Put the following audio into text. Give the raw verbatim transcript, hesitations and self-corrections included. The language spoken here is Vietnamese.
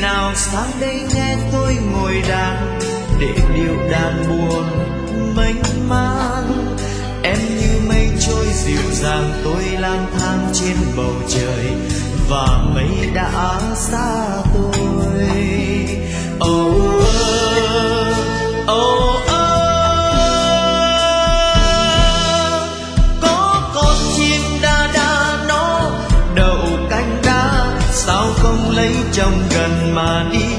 nào sang đây nghe tôi ngồi đàn để điệu đàn buồn mênh mang. Em như mây trôi dịu dàng, tôi lang thang trên bầu trời và mây đã xa tôi. Oh, oh, oh, oh. Có con chim đa đa nó đậu cánh đá, sao không lấy chồng gần mà đi